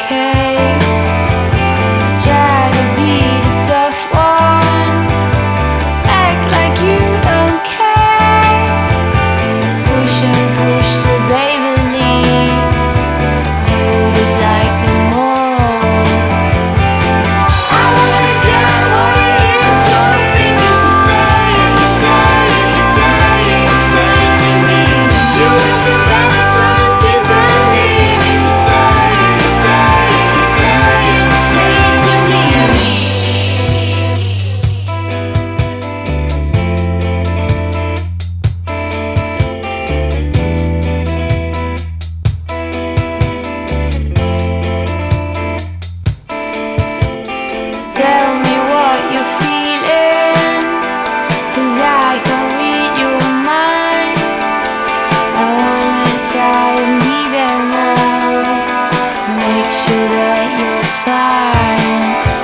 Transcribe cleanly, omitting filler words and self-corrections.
case. Try to be the tough one, act like you don't care. Push and push till they believe you dislike them more. I wanna get what it is your fingers are saying, you're saying, you're saying, you're saying to me. You will feel better, so just keep believing. You're saying, you're saying, you're saying, you're saying to me. Tell me what you're feeling, 'cause I can read your mind. I wanna try and be there now, make sure that you're fine.